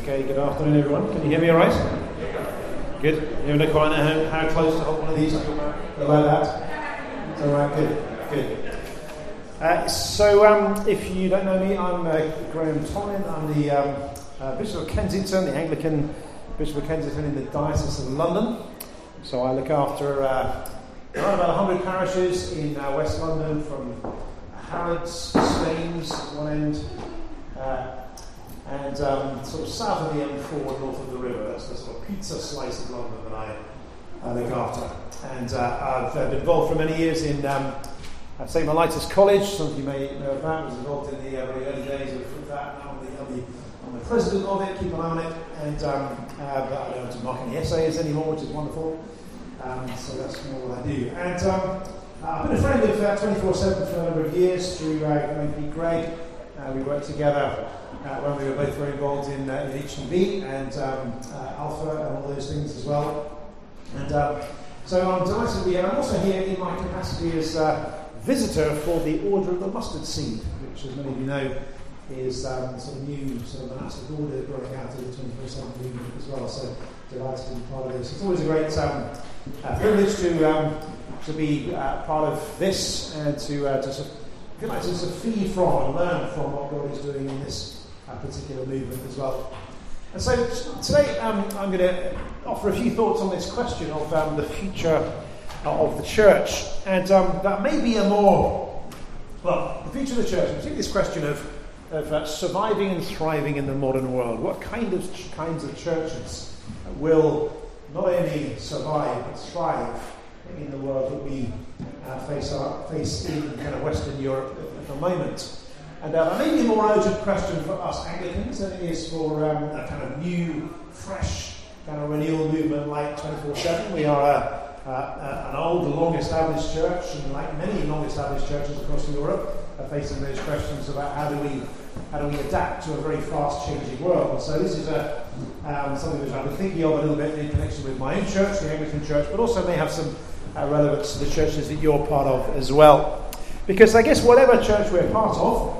Okay, good afternoon everyone. Can you hear me all right? Good. You don't quite know how close to hold one of these like that? It's all right, good. So if you don't know me, I'm Graham Tollin. I'm the Bishop of Kensington, the Anglican Bishop of Kensington in the Diocese of London. So I look after around about 100 parishes in West London, from Harrods, Staines at one end, and sort of south of the M4, north of the river. That's the sort of pizza slice of London that I look after. And I've been involved for many years in St. Mellitus College. Some of you may know of that. I was involved in the very early days of that. I'm the president of it, keep an eye on it. And but I don't have to mark any essays anymore, which is wonderful. So that's kind of what I do. And I've been a friend of 24/7 for a number of years through Greg. We worked together when we were both very involved in HTB and Alpha and all those things as well. And so I'm delighted to be here. I'm also here in my capacity as visitor for the Order of the Mustard Seed, which, as many of you know, is sort of new sort of monastic order growing out of the 24/7 movement as well. So delighted to be part of this. It's always a great privilege to be part of this and to sort of feed from and learn from what God is doing in this particular movement as well. And so today I'm going to offer a few thoughts on this question of the future of the church, and that may be the future of the church, and particularly this question of surviving and thriving in the modern world. What kinds of churches will not only survive but thrive in the world that we face in kind of Western Europe at the moment? And that may be a more urgent question for us Anglicans than it is for a kind of new, fresh kind of renewal movement like 24/7. We are an old, long-established church, and like many long-established churches across Europe, are facing those questions about how do we adapt to a very fast-changing world. And so this is something which I've been thinking of a little bit in connection with my own church, the Anglican Church, but also may have some relevance to the churches that you're part of as well. Because I guess whatever church we're part of,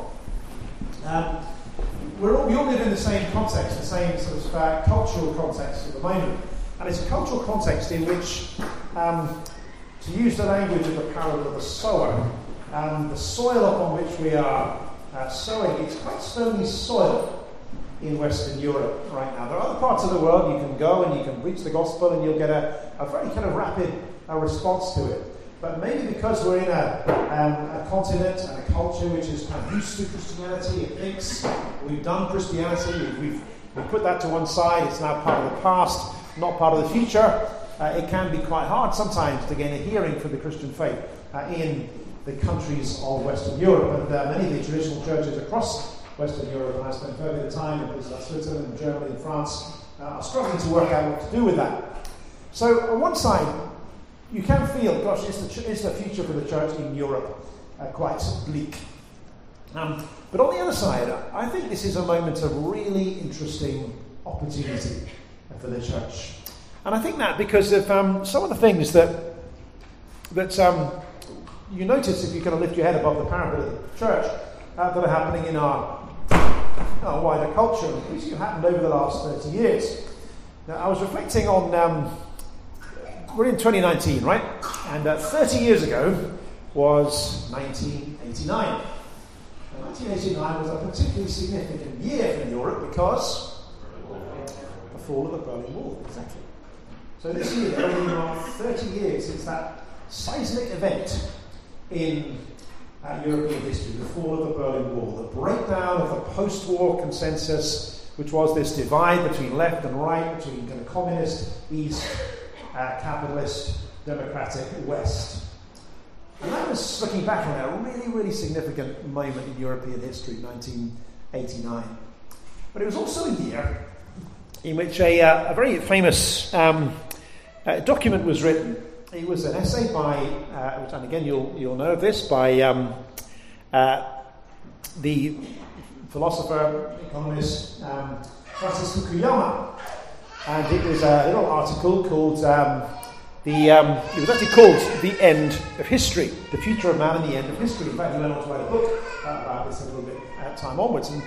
we all live in the same context, the same sort of cultural context at the moment. And it's a cultural context in which, to use the language of the parable of the sower, the soil upon which we are sowing, it's quite stony soil in Western Europe right now. There are other parts of the world you can go and you can preach the gospel and you'll get a very kind of rapid response to it. But maybe because we're in a continent and a culture which is kind of used to Christianity, it thinks we've done Christianity, we've put that to one side, it's now part of the past, not part of the future. It can be quite hard sometimes to gain a hearing for the Christian faith in the countries of Western Europe. And many of the traditional churches across Western Europe, and I spent quite a bit of time in places like Switzerland and Germany and France, are struggling to work out what to do with that. So on one side, you can feel, gosh, is the future for the church in Europe quite bleak? But on the other side, I think this is a moment of really interesting opportunity for the church. And I think that because of some of the things that you notice if you kind of lift your head above the parapet of the church that are happening in our wider culture, and these have happened over the last 30 years. Now, I was reflecting on... we're in 2019, right? And 30 years ago was 1989. And 1989 was a particularly significant year for Europe because the fall of the Berlin Wall, exactly. So this year, only marked 30 years since that seismic event in European history, the fall of the Berlin Wall, the breakdown of the post-war consensus, which was this divide between left and right, between kind of communist East, capitalist, democratic West. And that was, looking back on that, a really, really significant moment in European history, 1989. But it was also a year in which a very famous document was written. It was an essay by, and again you'll know of this, by the philosopher, economist, Francis Fukuyama. And it was a little article called, it was actually called The End of History, The Future of Man and the End of History. In fact, he went on to write a book about this a little bit time onwards. And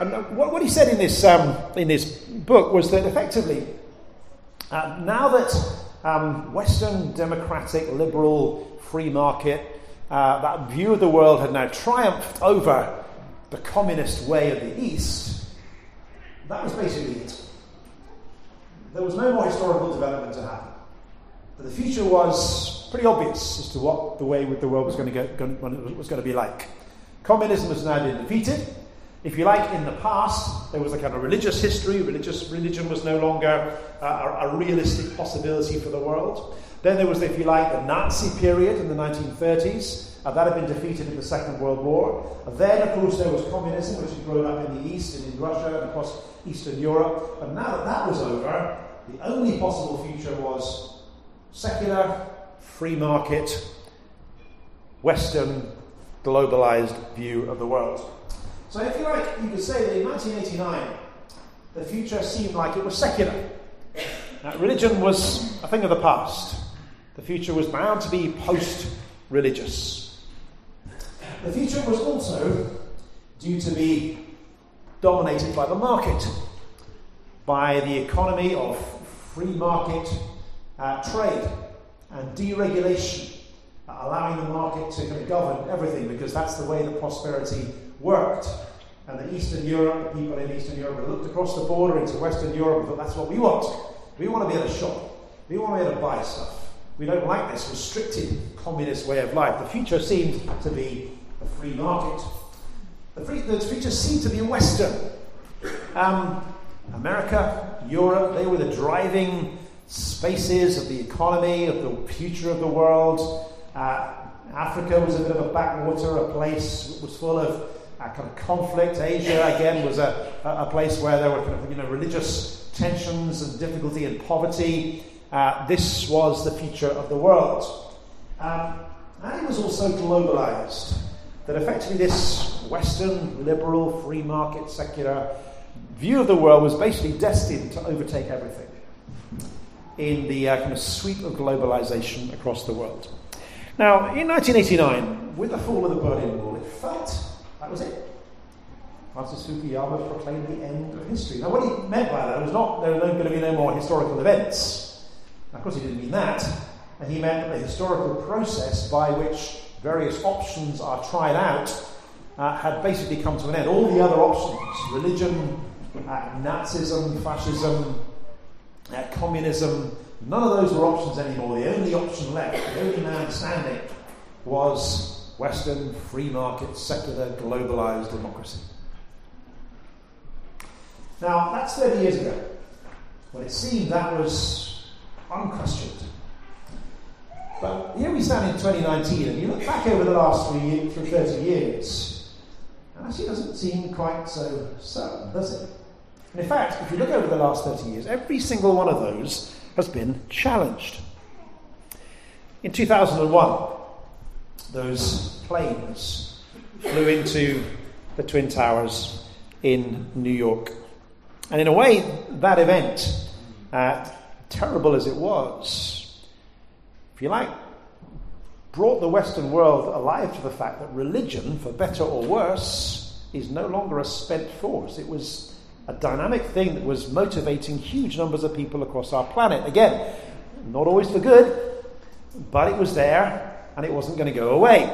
And what he said in this book was that effectively, now that Western democratic, liberal, free market, that view of the world had now triumphed over the communist way of the East, that was basically it. There was no more historical development to happen. But the future was pretty obvious as to what the way with the world was going to be like. Communism has now been defeated. If you like, in the past, there was a kind of religious history. Religion was no longer a realistic possibility for the world. Then there was, if you like, the Nazi period in the 1930s. That had been defeated in the Second World War. Then, of course, there was communism, which had grown up in the East and in Russia and across Eastern Europe. And now that that was over, the only possible future was secular, free market, Western, globalized view of the world. So if you like, you could say that in 1989, the future seemed like it was secular. Religion was a thing of the past. The future was bound to be post-religious. The future was also due to be dominated by the market, by the economy of free market trade and deregulation, allowing the market to kind of govern everything, because that's the way that prosperity worked. And the Eastern Europe, the people in Eastern Europe looked across the border into Western Europe and thought, that's what we want. We want to be able to shop. We want to be able to buy stuff. We don't like this restricted communist way of life. The future seemed to be a free market. The future seemed to be Western. America, Europe, they were the driving spaces of the economy, of the future of the world. Africa was a bit of a backwater, a place that was full of kind of conflict. Asia, again, was a place where there were kind of, religious tensions and difficulty and poverty. This was the future of the world. And it was also globalized. That effectively this Western, liberal, free market, secular view of the world was basically destined to overtake everything in the kind of sweep of globalization across the world. Now, in 1989, with the fall of the Berlin Wall, it felt that was it. Francis Fukuyama proclaimed the end of history. Now, what he meant by that was not there were going to be no more historical events. Now, of course, he didn't mean that. And he meant that the historical process by which various options are tried out had basically come to an end. All the other options, religion, Nazism, fascism, communism, none of those were options anymore. The only option left, the only man standing, was Western, free market, secular, globalized democracy. Now, that's 30 years ago, when it seemed that was unquestioned. But here we stand in 2019, and you look back over the last 30 years, and actually it doesn't seem quite so certain, does it? And in fact, if you look over the last 30 years, every single one of those has been challenged. In 2001, those planes flew into the Twin Towers in New York. And in a way, that event, terrible as it was, if you like, brought the Western world alive to the fact that religion, for better or worse, is no longer a spent force. It was a dynamic thing that was motivating huge numbers of people across our planet. Again, not always for good, but it was there, and it wasn't going to go away.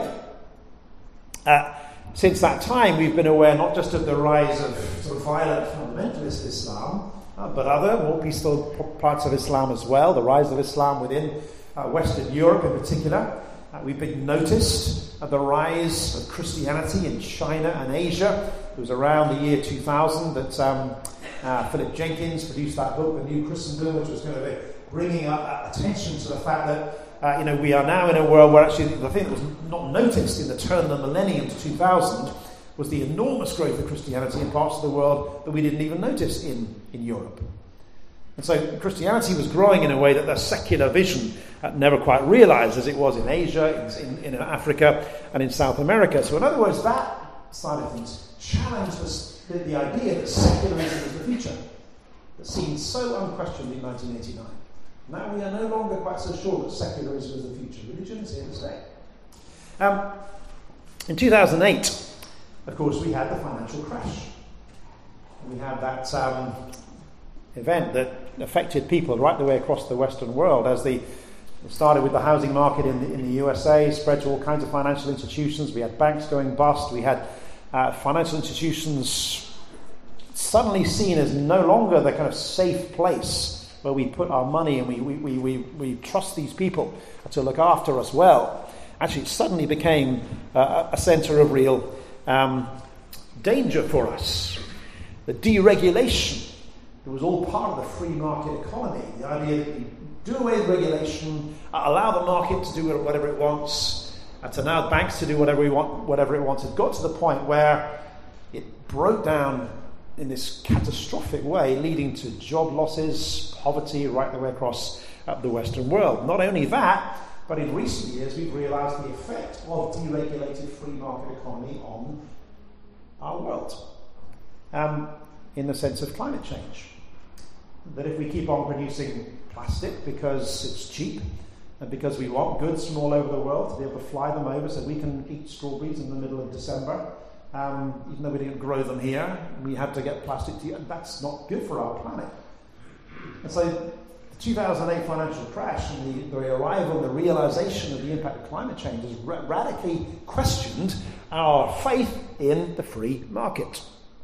Since that time, we've been aware not just of the rise of sort of violent fundamentalist Islam, but other more peaceful parts of Islam as well, the rise of Islam within Western Europe in particular. We've been noticed the rise of Christianity in China and Asia. It was around the year 2000 that Philip Jenkins produced that book, The New Christendom, which was going to be bringing up attention to the fact that we are now in a world where actually the thing that was not noticed in the turn of the millennium to 2000 was the enormous growth of Christianity in parts of the world that we didn't even notice in Europe. And so Christianity was growing in a way that the secular vision never quite realized, as it was in Asia, in Africa, and in South America. So in other words, that side of things challenged the idea that secularism was the future that seemed so unquestioned in 1989. Now we are no longer quite so sure that secularism is the future. Religion is here to stay. In 2008, of course, we had the financial crash. we had that event that affected people right the way across the Western world as it started with the housing market in the USA, spread to all kinds of financial institutions. We had banks going bust. We had financial institutions suddenly seen as no longer the kind of safe place where we put our money and we trust these people to look after us well. Actually, it suddenly became a centre of real danger for us. The deregulation, it was all part of the free market economy. The idea that you do away with regulation, allow the market to do whatever it wants, to allow banks to do whatever it wants. It got to the point where it broke down in this catastrophic way, leading to job losses, poverty right the way across the Western world. Not only that, but in recent years we've realised the effect of deregulated free market economy on our world, in the sense of climate change. That if we keep on producing plastic because it's cheap and because we want goods from all over the world to be able to fly them over so we can eat strawberries in the middle of December, even though we didn't grow them here, we had to get plastic to, and that's not good for our planet. And so the 2008 financial crash and the arrival and the realisation of the impact of climate change has radically questioned our faith in the free market.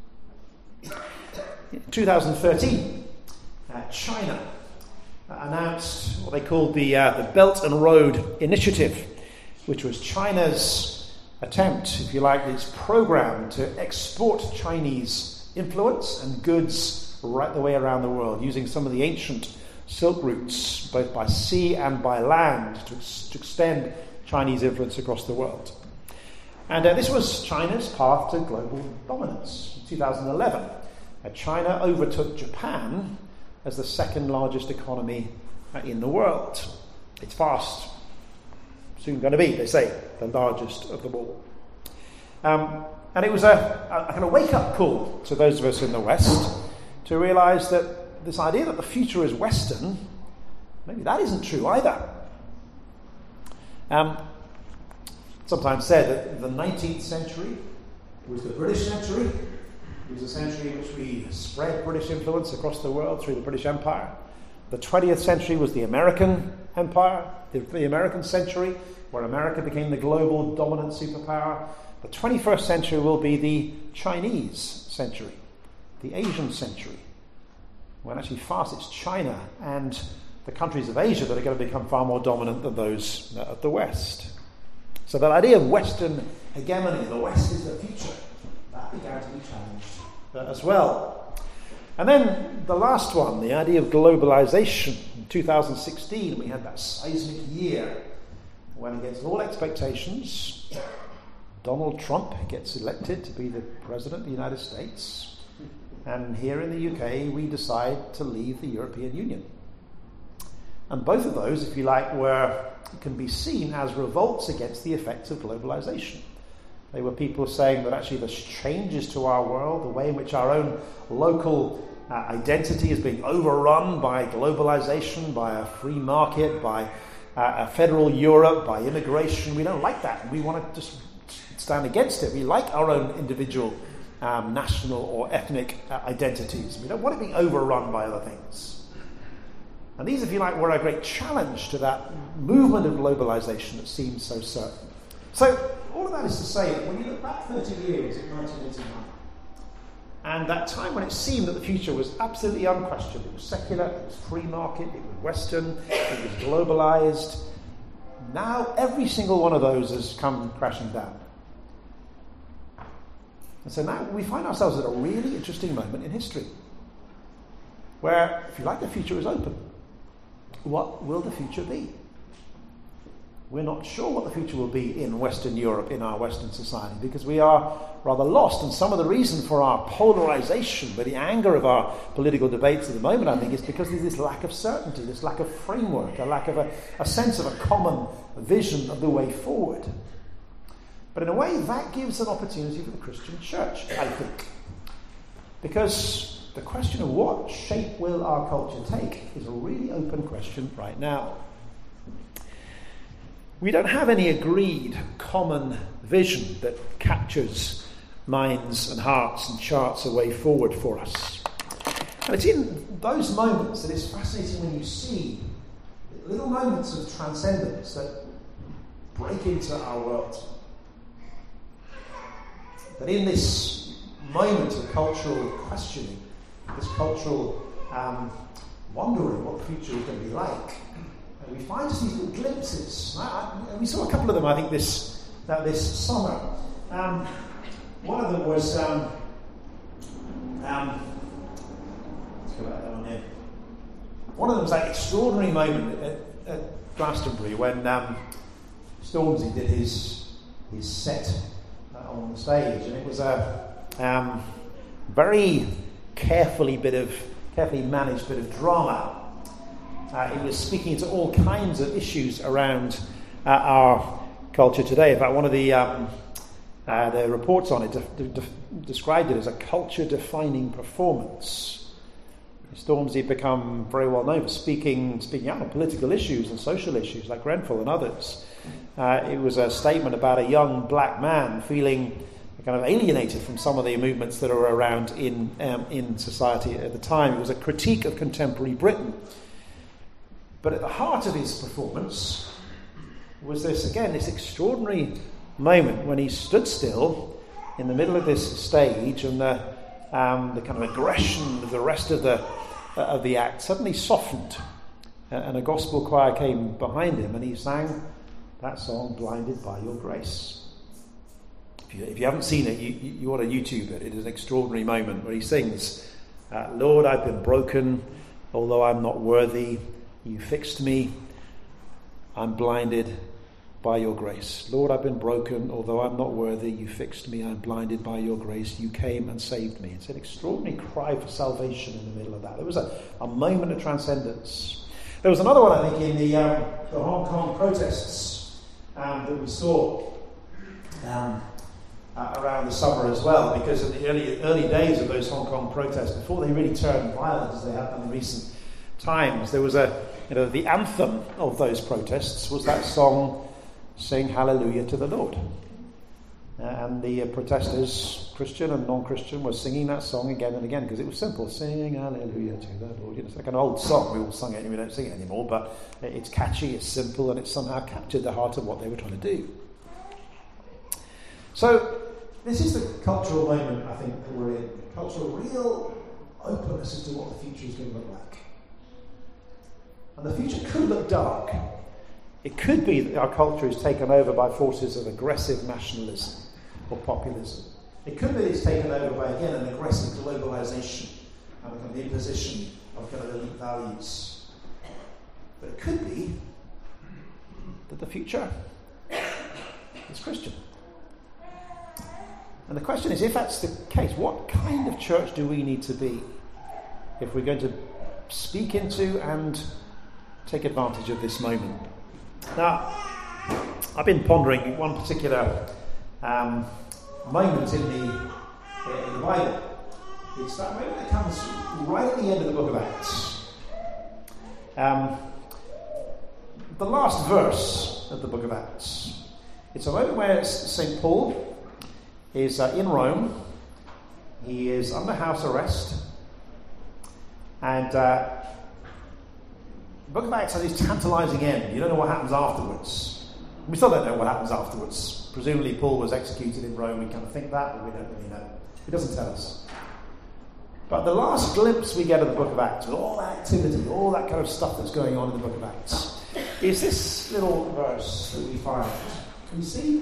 In 2013, China announced what they called the Belt and Road Initiative, which was China's attempt, if you like, its program to export Chinese influence and goods right the way around the world, using some of the ancient Silk routes, both by sea and by land, to extend Chinese influence across the world. And this was China's path to global dominance. In 2011, China overtook Japan as the second largest economy in the world. It's fast, soon going to be, they say, the largest of them all. And it was a kind of wake-up call to those of us in the West to realise that this idea that the future is Western, maybe that isn't true either. Sometimes said that the 19th century was the British century. It was a century in which we spread British influence across the world through the British Empire. The 20th century was the American Empire, the American century, where America became the global dominant superpower. The 21st century will be the Chinese century, the Asian century, when actually fast it's China and the countries of Asia that are going to become far more dominant than those of the West. So that idea of Western hegemony, the West is the future, that began to be challenged as well. And then the last one, the idea of globalization. In 2016, we had that seismic year when, against all expectations, Donald Trump gets elected to be the President of the United States. And here in the UK, we decide to leave the European Union. And both of those, if you like, can be seen as revolts against the effects of globalization. They were people saying that actually there's changes to our world, the way in which our own local identity is being overrun by globalization, by a free market, by a federal Europe, by immigration. We don't like that. We want to just stand against it. We like our own individual national or ethnic identities. We don't want it being overrun by other things. And these, if you like, were a great challenge to that movement of globalization that seems so certain. So all of that is to say that when you look back 30 years at 1989, and that time when it seemed that the future was absolutely unquestioned, it was secular, it was free market, it was Western, it was globalized, now every single one of those has come crashing down. And so now we find ourselves at a really interesting moment in history where, if you like, the future is open. What will the future be? We're not sure what the future will be in Western Europe, in our Western society, because we are rather lost. And some of the reason for our polarization, but the anger of our political debates at the moment, I think, is because there's this lack of certainty, this lack of framework, a lack of a sense of a common vision of the way forward. But in a way, that gives an opportunity for the Christian church, I think. Because the question of what shape will our culture take is a really open question right now. We don't have any agreed common vision that captures minds and hearts and charts a way forward for us. And it's in those moments that it's fascinating when you see little moments of transcendence that break into our world. That in this moment of cultural questioning, this cultural wondering what the future is going to be like, we find just these little glimpses. And we saw a couple of them, I think, this summer. One of them was let's go back that one here. One of them was that extraordinary moment at Glastonbury when Stormzy did his set on the stage, and it was a very carefully managed bit of drama. It was speaking to all kinds of issues around our culture today. In fact, one of the reports on it described it as a culture-defining performance. Stormzy had become very well known for speaking out on political issues and social issues like Grenfell and others. It was a statement about a young black man feeling kind of alienated from some of the movements that are around in society at the time. It was a critique of contemporary Britain. But at the heart of his performance was this extraordinary moment when he stood still in the middle of this stage, and the kind of aggression of the rest of the act suddenly softened, and a gospel choir came behind him, and he sang that song, "Blinded by Your Grace." If you haven't seen it, you want to YouTube it. It is an extraordinary moment where he sings, "Lord, I've been broken, although I'm not worthy. You fixed me. I'm blinded by your grace. Lord, I've been broken, although I'm not worthy. You fixed me. I'm blinded by your grace. You came and saved me." It's an extraordinary cry for salvation in the middle of that. There was a moment of transcendence. There was another one, I think, in the Hong Kong protests that we saw around the summer as well, because in the early days of those Hong Kong protests, before they really turned violent as they have done in recent times, there was the anthem of those protests was that song, "Sing Hallelujah to the Lord." And the protesters, Christian and non-Christian, were singing that song again and again because it was simple. Sing Hallelujah to the Lord. It's like an old song. We all sung it and we don't sing it anymore, but it's catchy, it's simple, and it somehow captured the heart of what they were trying to do. So this is the cultural moment, I think, that we're in. Cultural real openness as to what the future is going to look like. And the future could look dark. It could be that our culture is taken over by forces of aggressive nationalism or populism. It could be that it's taken over by, again, an aggressive globalization and a kind of imposition of kind of elite values. But it could be that the future is Christian. And the question is, if that's the case, what kind of church do we need to be if we're going to speak into and take advantage of this moment? Now, I've been pondering one particular moment in the Bible. It's that moment that comes right at the end of the book of Acts. The last verse of the book of Acts. It's a moment where St. Paul is in Rome. He is under house arrest. And the book of Acts has this tantalizing end. You don't know what happens afterwards. We still don't know what happens afterwards. Presumably Paul was executed in Rome. We kind of think that, but we don't really know. It doesn't tell us. But the last glimpse we get of the book of Acts, with all that activity, all that kind of stuff that's going on in the book of Acts, is this little verse that we find. Can you see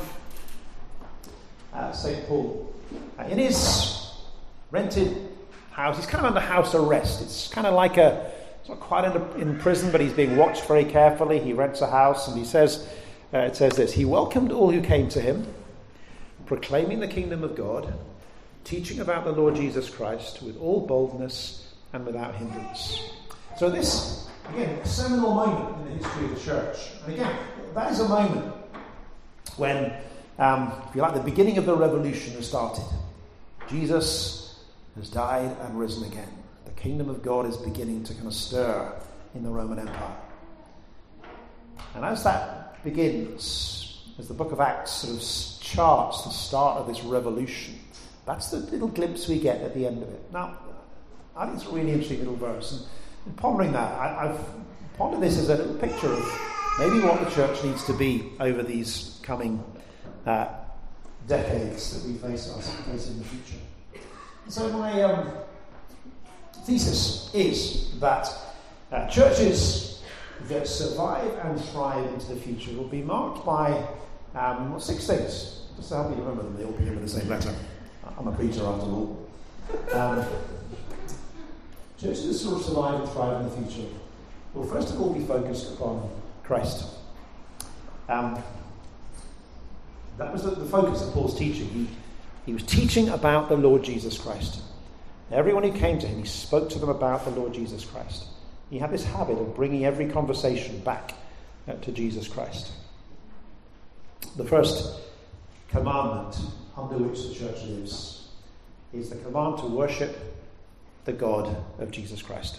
St. Paul in his rented house? He's kind of under house arrest. It's kind of like it's not quite in prison, but he's being watched very carefully. He rents a house, and he says, it says this: "He welcomed all who came to him, proclaiming the kingdom of God, teaching about the Lord Jesus Christ with all boldness and without hindrance." So this, again, a seminal moment in the history of the church. And again, that is a moment when, if you like, the beginning of the revolution has started. Jesus has died and risen again. The kingdom of God is beginning to kind of stir in the Roman Empire. And as that begins, as the book of Acts sort of charts the start of this revolution. That's the little glimpse we get at the end of it. Now, I think it's a really interesting little verse, and in pondering that, I've pondered this as a little picture of maybe what the church needs to be over these coming decades that we face in the future. So my thesis is that churches that survive and thrive into the future will be marked by 6 things. Just to help you remember them, they all begin with the same letter. I'm a preacher after all. Churches that sort of survive and thrive in the future will first of all be focused upon Christ. That was the focus of Paul's teaching. He was teaching about the Lord Jesus Christ. Everyone who came to him, he spoke to them about the Lord Jesus Christ. He had this habit of bringing every conversation back to Jesus Christ. The first commandment under which the church lives is the command to worship the God of Jesus Christ.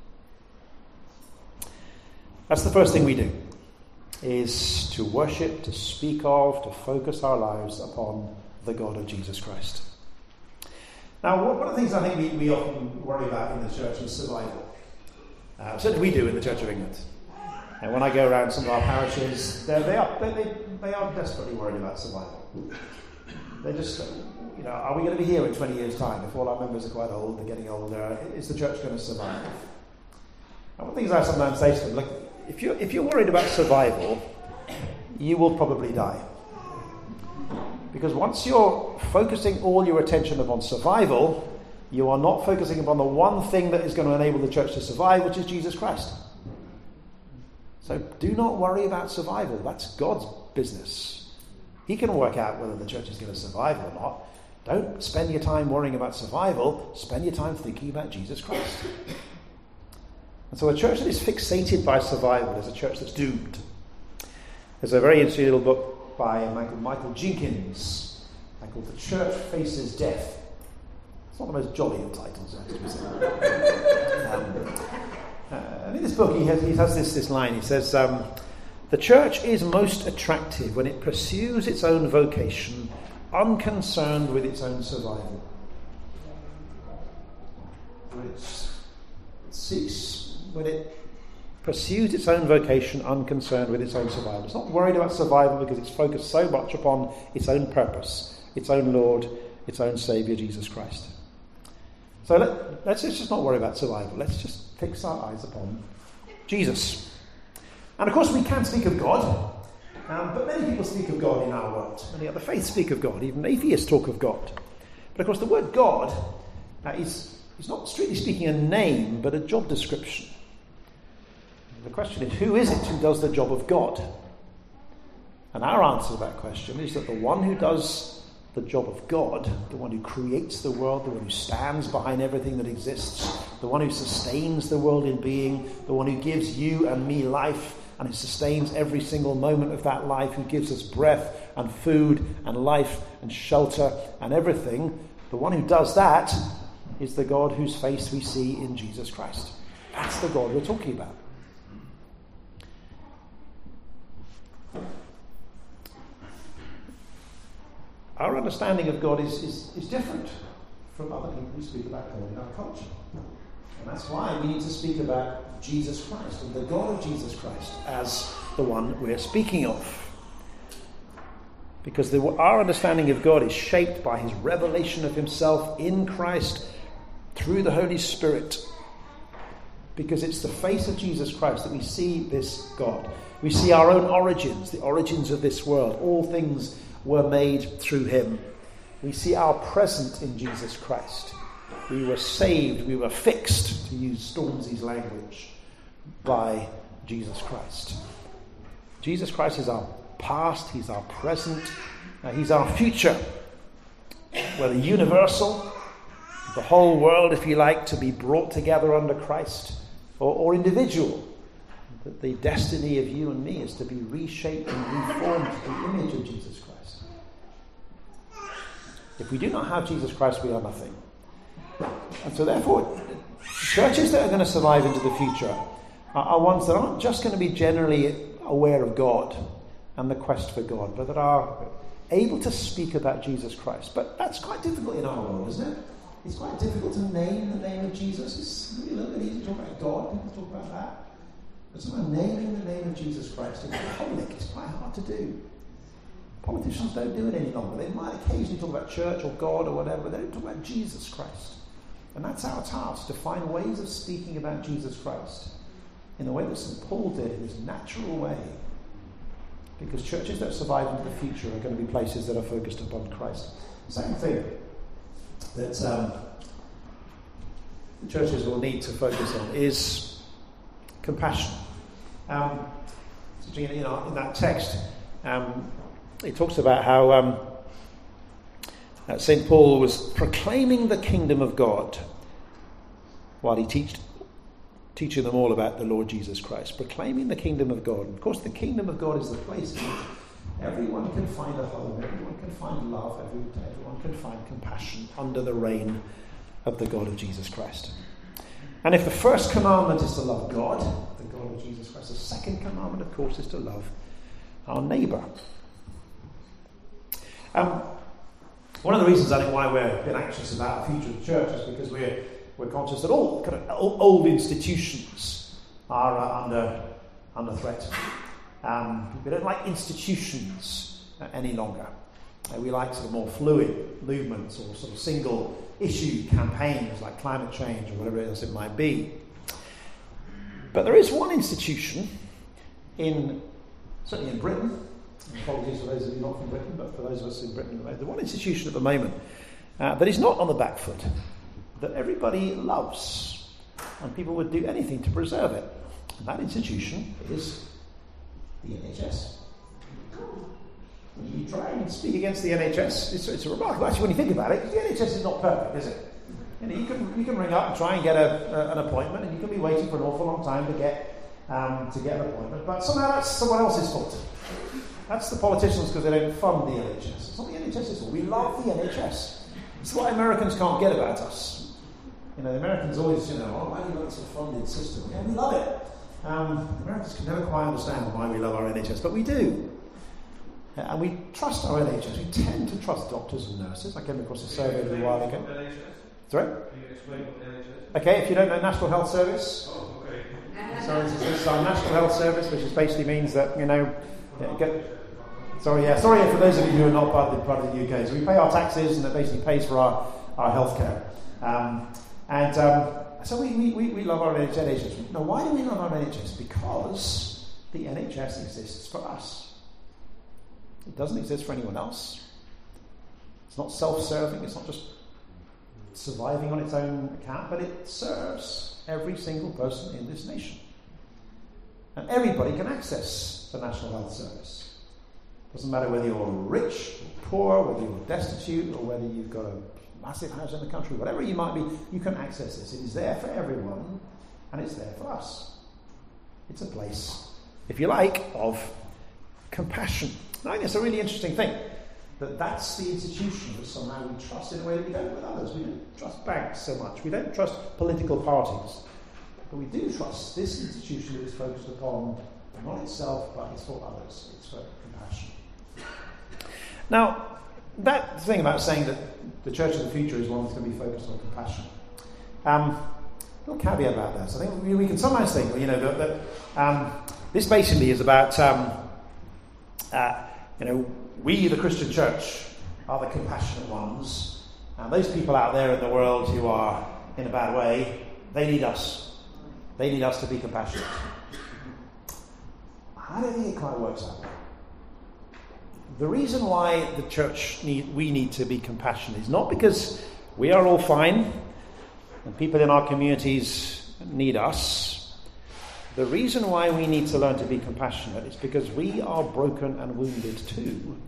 That's the first thing we do, is to worship, to speak of, to focus our lives upon the God of Jesus Christ. Now, one of the things I think we often worry about in the church is survival. Certainly we do in the Church of England. And when I go around some of our parishes, they are desperately worried about survival. They're just, are we going to be here in 20 years' time? If all our members are quite old, they're getting older, is the church going to survive? And one of the things I sometimes say to them, look, if you're worried about survival, you will probably die. Because once you're focusing all your attention upon survival, you are not focusing upon the one thing that is going to enable the church to survive, which is Jesus Christ. So do not worry about survival. That's God's business. He can work out whether the church is going to survive or not. Don't spend your time worrying about survival. Spend your time thinking about Jesus Christ. And so a church that is fixated by survival is a church that's doomed. There's a very interesting little book by Michael Jenkins called The Church Faces Death. It's not the most jolly of titles, I have to say. And in this book, he has this line. He says, the church is most attractive when it pursues its own vocation, unconcerned with its own survival. When it pursues its own vocation, unconcerned with its own survival. It's not worried about survival because it's focused so much upon its own purpose, its own Lord, its own Saviour, Jesus Christ. So let's just not worry about survival. Let's just fix our eyes upon Jesus. And of course we can speak of God, but many people speak of God in our world. Many other faiths speak of God. Even atheists talk of God. But of course the word God is not strictly speaking a name, but a job description. The question is, who is it who does the job of God? And our answer to that question is that the one who does the job of God, the one who creates the world, the one who stands behind everything that exists, the one who sustains the world in being, the one who gives you and me life and who sustains every single moment of that life, who gives us breath and food and life and shelter and everything, the one who does that is the God whose face we see in Jesus Christ. That's the God we're talking about. Our understanding of God is different from other people who speak about God in our culture. And that's why we need to speak about Jesus Christ and the God of Jesus Christ as the one we're speaking of. Because our understanding of God is shaped by his revelation of himself in Christ through the Holy Spirit. Because it's the face of Jesus Christ that we see this God. We see our own origins, the origins of this world. All things were made through him. We see our present in Jesus Christ. We were saved, we were fixed, to use Stormzy's language, by Jesus Christ. Jesus Christ is our past, he's our present, he's our future. Whether universal, the whole world, if you like, to be brought together under Christ, or individual. That the destiny of you and me is to be reshaped and reformed to the image of Jesus Christ. If we do not have Jesus Christ, we are nothing. And so therefore, churches that are going to survive into the future are ones that aren't just going to be generally aware of God and the quest for God, but that are able to speak about Jesus Christ. But that's quite difficult in our world, isn't it? It's quite difficult to name the name of Jesus. It's really a little bit easy to talk about God, people talk about that. But somehow naming the name of Jesus Christ in public is quite hard to do. Politicians don't do it any longer. They might occasionally talk about church or God or whatever, but they don't talk about Jesus Christ. And that's our task, to find ways of speaking about Jesus Christ in the way that St. Paul did, in his natural way. Because churches that survive into the future are going to be places that are focused upon Christ. Second thing that the churches will need to focus on is compassion. In that text, it talks about how St. Paul was proclaiming the kingdom of God while he teaching them all about the Lord Jesus Christ, proclaiming the kingdom of God. Of course, the kingdom of God is the place in which everyone can find a home, everyone can find love, everyone can find compassion under the reign of the God of Jesus Christ. And if the first commandment is to love God, the God of Jesus Christ, the second commandment, of course, is to love our neighbour. One of the reasons I think why we're a bit anxious about the future of the church is because we're conscious that all kind of old institutions are under threat. We don't like institutions any longer. We like sort of more fluid movements or sort of single issue campaigns like climate change or whatever else it might be. But there is one institution certainly in Britain. Apologies for those of you not from Britain, but for those of us in Britain, the one institution at the moment that is not on the back foot, that everybody loves, and people would do anything to preserve it. And that institution is the NHS. When you try and speak against the NHS, it's a remarkable, actually, when you think about it, because the NHS is not perfect, is it? You can ring up and try and get an appointment, and you can be waiting for an awful long time to get an appointment, but somehow that's someone else's fault. That's the politicians because they don't fund the NHS. It's not the NHS's fault. We love the NHS. It's what Americans can't get about us. The Americans always, why do you like this funded system? Yeah, we love it. Americans can never quite understand why we love our NHS, but we do. And we trust our NHS. We tend to trust doctors and nurses. I came across a survey a little while ago. Sorry? Can you explain what the NHS is? Okay, if you don't know National Health Service. Oh, okay. So it's our National Health Service, which basically means that, Sorry for those of you who are not part of the UK. So we pay our taxes, and it basically pays for our healthcare. So we love our NHS. Now, why do we love our NHS? Because the NHS exists for us. It doesn't exist for anyone else. It's not self-serving. It's not just surviving on its own account, but it serves every single person in this nation. And everybody can access the National Health Service. Doesn't matter whether you're rich or poor, whether you're destitute, or whether you've got a massive house in the country, whatever you might be, you can access this. It is there for everyone, and it's there for us. It's a place, if you like, of compassion. And I think it's a really interesting thing, that's the institution that somehow we trust in a way that we don't with others. We don't trust banks so much. We don't trust political parties. But we do trust this institution that is focused upon not itself, but it's for others. It's for compassion. Now, that thing about saying that the church of the future is one that's going to be focused on compassion. A little caveat about that. So I think we can sometimes think, that this basically is about, we, the Christian church, are the compassionate ones, and those people out there in the world who are in a bad way, they need us. They need us to be compassionate. I don't think it quite works that way. The reason why the church we need to be compassionate is not because we are all fine and people in our communities need us. The reason why we need to learn to be compassionate is because we are broken and wounded too.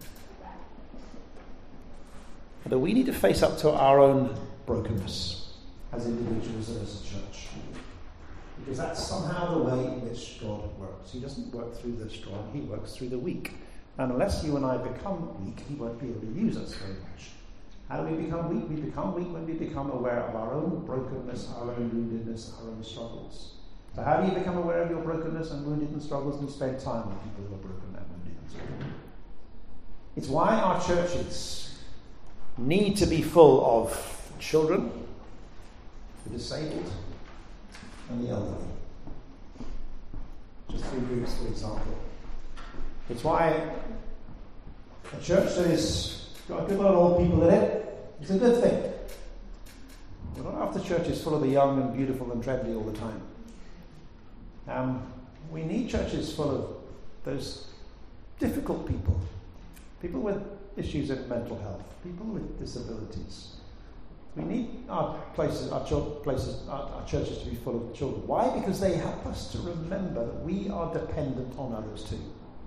And that we need to face up to our own brokenness as individuals and as a church. Because that's somehow the way in which God works. He doesn't work through the strong, he works through the weak. And unless you and I become weak, he won't be able to use us very much. How do we become weak? We become weak when we become aware of our own brokenness, our own woundedness, our own struggles. So how do you become aware of your brokenness and wounded and struggles? And you spend time with people who are broken and wounded and struggling. It's why our churches need to be full of children, the disabled, and the elderly. Just 3 groups, for example. It's why a church that has got a good lot of old people in it is a good thing. We're not after churches full of the young and beautiful and trendy all the time. We need churches full of those difficult people, people with issues of mental health, people with disabilities. We need our churches to be full of children. Why? Because they help us to remember that we are dependent on others too.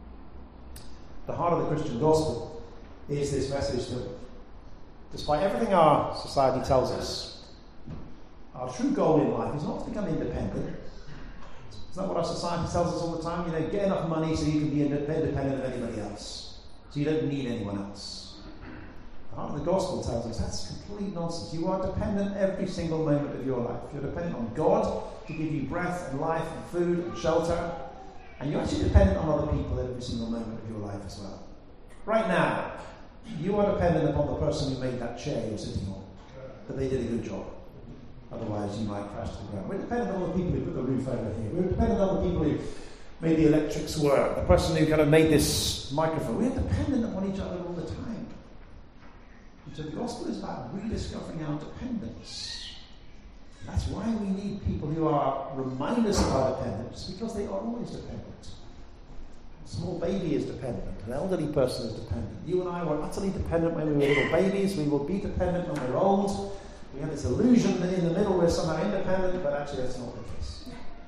The heart of the Christian gospel is this message that despite everything our society tells us, our true goal in life is not to become independent. It's not what our society tells us all the time. Get enough money so you can be independent of anybody else. So you don't need anyone else. The heart of the gospel tells us that's complete nonsense. You are dependent every single moment of your life. You're dependent on God to give you breath and life and food and shelter. And you're actually dependent on other people every single moment of your life as well. Right now, you are dependent upon the person who made that chair you're sitting on, that they did a good job. Otherwise, you might crash to the ground. We're dependent on the people who put the roof over here. We're dependent on the people who made the electrics work, the person who kind of made this microphone. We're dependent upon each other all the time. And so the gospel is about rediscovering our dependence. That's why we need people who are reminders of our dependence, because they are always dependent. A small baby is dependent. An elderly person is dependent. You and I were utterly dependent when we were little babies. We will be dependent when we're old. We have this illusion that in the middle we're somehow independent, but actually that's not the case.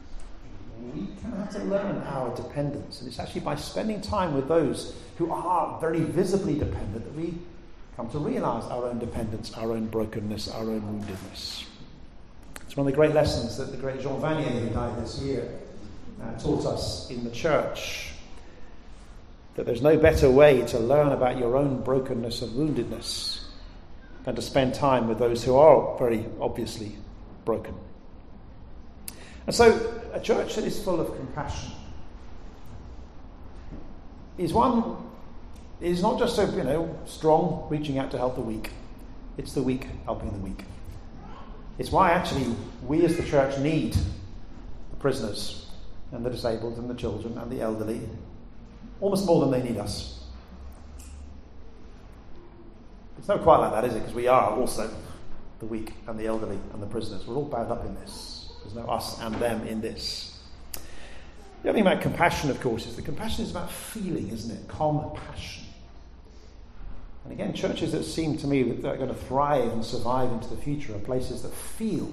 We kind of have to learn our dependence. And it's actually by spending time with those who are very visibly dependent that we come to realize our own dependence, our own brokenness, our own woundedness. It's one of the great lessons that the great Jean Vanier, who died this year, taught us in the church. That there's no better way to learn about your own brokenness and woundedness than to spend time with those who are very obviously broken. And so, a church that is full of compassion is not just so, strong, reaching out to help the weak. It's the weak helping the weak. It's why actually we as the church need the prisoners and the disabled and the children and the elderly almost more than they need us. It's not quite like that, is it? Because we are also the weak and the elderly and the prisoners. We're all bound up in this. There's no us and them in this. The other thing about compassion, of course, is that compassion is about feeling, isn't it? Compassion. And again, churches that seem to me that are going to thrive and survive into the future are places that feel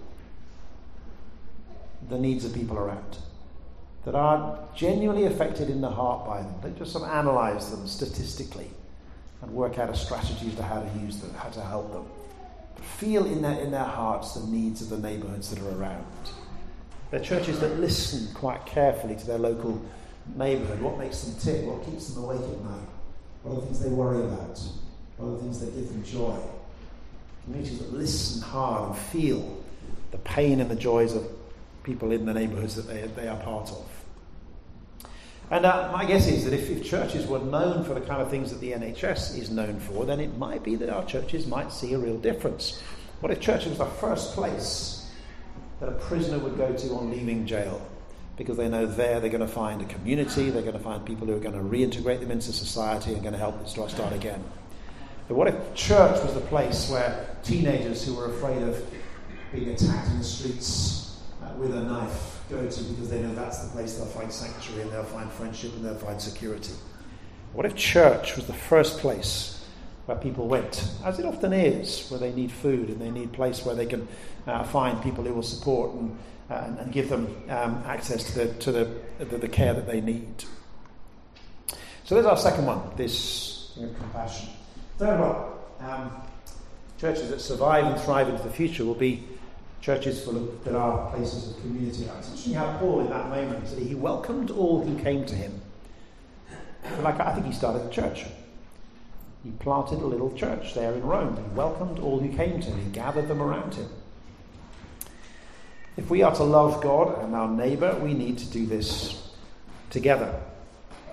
the needs of people around, that are genuinely affected in the heart by them. Don't just sort of analyse them statistically and work out a strategy as to how to use them, how to help them. But feel in their hearts the needs of the neighbourhoods that are around. They're churches that listen quite carefully to their local neighbourhood. What makes them tick? What keeps them awake at night? What are the things they worry about? What are the things that give them joy? Communities that listen hard and feel the pain and the joys of people in the neighbourhoods that they are part of. And my guess is that if churches were known for the kind of things that the NHS is known for, then it might be that our churches might see a real difference. What if church was the first place that a prisoner would go to on leaving jail? Because they know there they're going to find a community, they're going to find people who are going to reintegrate them into society and going to help them start again. But what if church was the place where teenagers who were afraid of being attacked in the streets with a knife go to, because they know that's the place they'll find sanctuary and they'll find friendship and they'll find security? What if church was the first place where people went, as it often is, where they need food and they need a place where they can find people who will support and give them access to the care that they need? So there's our second one, this compassion. Third one, churches that survive and thrive into the future will be churches that are places of community. It's interesting how Paul in that moment said he welcomed all who came to him. I think he started a church. He planted a little church there in Rome. He welcomed all who came to him. He gathered them around him. If we are to love God and our neighbour, we need to do this together.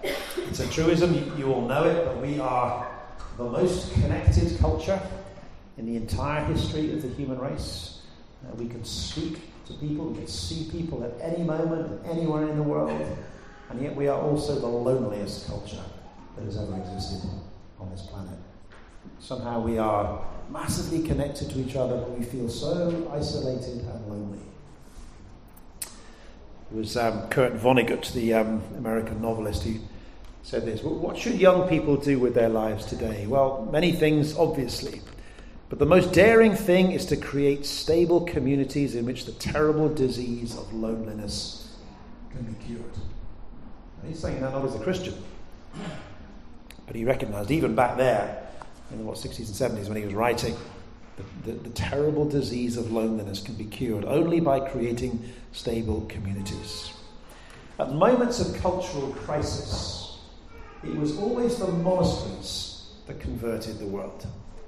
It's a truism, you all know it, but we are the most connected culture in the entire history of the human race. We can speak to people, we can see people at any moment, anywhere in the world, and yet we are also the loneliest culture that has ever existed on this planet. Somehow we are massively connected to each other, but we feel so isolated and lonely. It was Kurt Vonnegut, the American novelist, who said this: what should young people do with their lives today? Well, many things, obviously. But the most daring thing is to create stable communities in which the terrible disease of loneliness can be cured. And he's saying that not as a Christian, but he recognized even back there, in the 60s and 70s when he was writing, the terrible disease of loneliness can be cured only by creating stable communities. At moments of cultural crisis, it was always the monasteries that converted the world.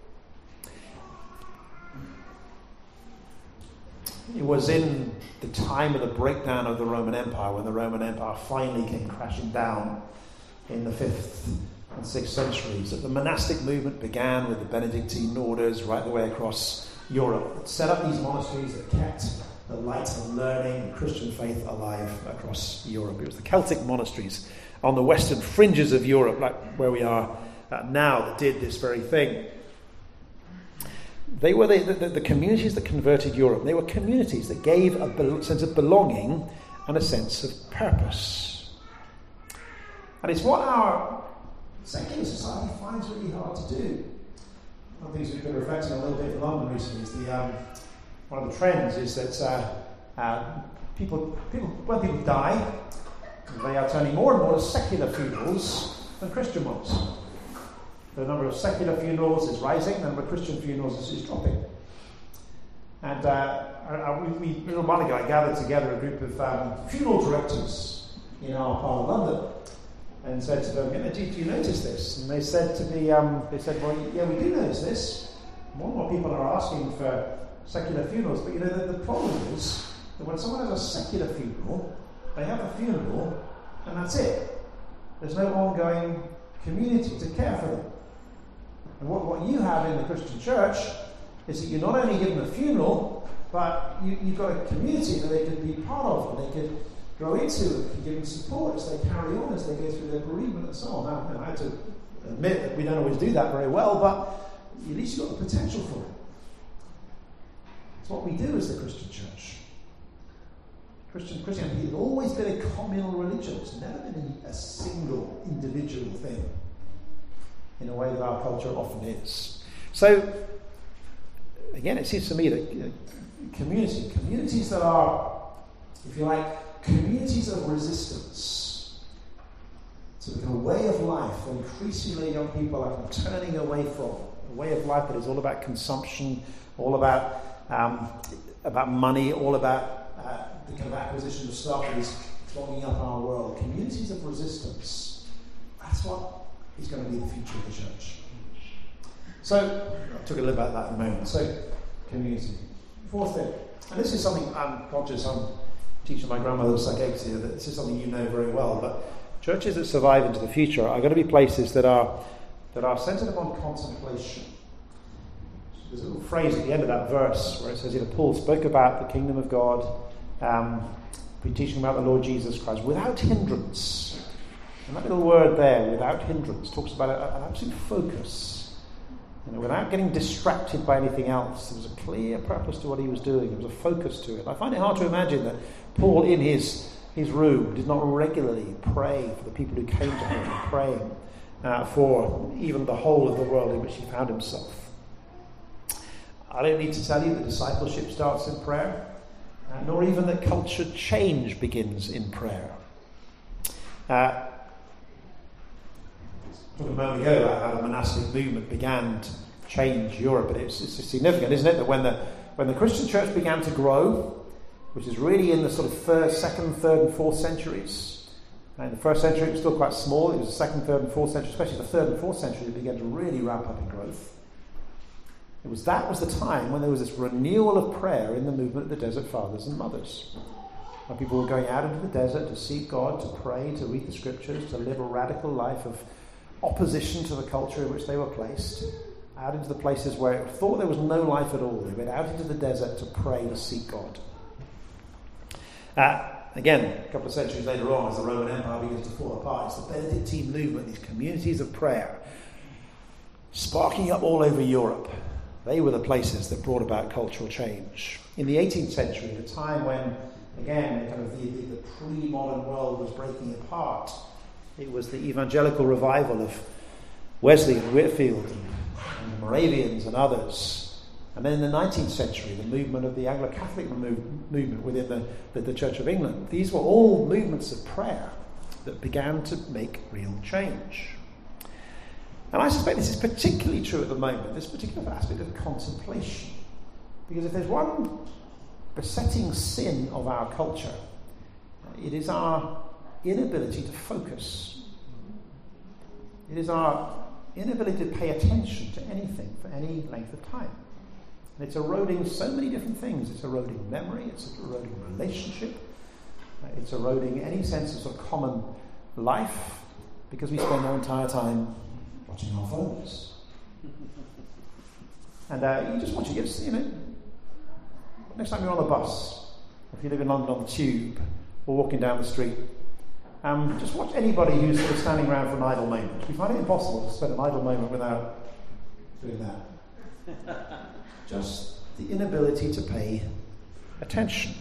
It was in the time of the breakdown of the Roman Empire, when the Roman Empire finally came crashing down in the 5th and 6th centuries, that the monastic movement began with the Benedictine orders right the way across Europe. It set up these monasteries that kept the light of learning and Christian faith alive across Europe. It was the Celtic monasteries on the western fringes of Europe, like where we are now, that did this very thing. They were the communities that converted Europe. They were communities that gave a sense of belonging and a sense of purpose. And it's what our secular society finds really hard to do. One of the things we've been reflecting a little bit in London recently is one of the trends is that when people die, they are turning more and more to secular funerals than Christian ones. The number of secular funerals is rising, the number of Christian funerals is dropping. And a little while ago, I gathered together a group of funeral directors in our part of London and said to them, do you notice this? And they said to me, well, yeah, we do notice this. More and more people are asking for secular funerals, but the problem is that when someone has a secular funeral, they have a funeral and that's it. There's no ongoing community to care for them. And what you have in the Christian church is that you're not only given a funeral, but you've got a community that they could be part of, and they could grow into, and can give them support as they carry on, as they go through their bereavement and so on. Now, I have to admit that we don't always do that very well, but at least you've got the potential for it. It's what we do as the Christian church. Christianity has always been a communal religion. It's never been a single individual thing, in a way that our culture often is. So, again, it seems to me that communities that are, if you like, communities of resistance to the way of life that increasingly young people are turning away from, a way of life that is all about consumption, all about money, all about the kind of acquisition of stuff that is clogging up our world. Communities of resistance. That's what is going to be the future of the church. So, I'll talk a little about that in a moment. So, community. Fourth thing, and this is something I'm conscious, I'm teaching my grandmother Psychexia, that this is something you know very well, but churches that survive into the future are going to be places that are centered upon contemplation. There's a little phrase at the end of that verse where it says, Paul spoke about the kingdom of God, teaching about the Lord Jesus Christ, without hindrance. And that little word there, without hindrance, talks about an absolute focus. Without getting distracted by anything else. There was a clear purpose to what he was doing. There was a focus to it. I find it hard to imagine that Paul, in his room, did not regularly pray for the people who came to him, and praying for even the whole of the world in which he found himself. I don't need to tell you that discipleship starts in prayer, nor even that culture change begins in prayer. Talked a moment ago about how the monastic movement began to change Europe, but it's significant, isn't it, that when the Christian church began to grow, which is really in the sort of second, third, and fourth centuries. In the first century, it was still quite small. It was the second, third, and fourth century, especially the third and fourth century, it began to really ramp up in growth. That was the time when there was this renewal of prayer in the movement of the Desert Fathers and Mothers. when people were going out into the desert to seek God, to pray, to read the scriptures, to live a radical life of opposition to the culture in which they were placed, out into the places where it thought there was no life at all. They went out into the desert to pray, to seek God. Again, a couple of centuries later on, as the Roman Empire begins to fall apart, it's the Benedictine movement, these communities of prayer, sparking up all over Europe. They were the places that brought about cultural change. In the 18th century, at a time when, again, kind of the pre-modern world was breaking apart, it was the evangelical revival of Wesley and Whitefield and the Moravians and others. And then in the 19th century, the movement of the Anglo-Catholic movement within the Church of England. These were all movements of prayer that began to make real change. And I suspect this is particularly true at the moment, this particular aspect of contemplation. Because if there's one besetting sin of our culture, it is our inability to focus. It is our inability to pay attention to anything for any length of time. And it's eroding so many different things. It's eroding memory, it's eroding relationship, it's eroding any sense of sort of common life, because we spend our entire time watching our phones. And you just watch it, next time you're on a bus, if you live in London on the tube, or walking down the street, just watch anybody who's sort of standing around for an idle moment. We find it impossible to spend an idle moment without doing that. Just the inability to pay attention.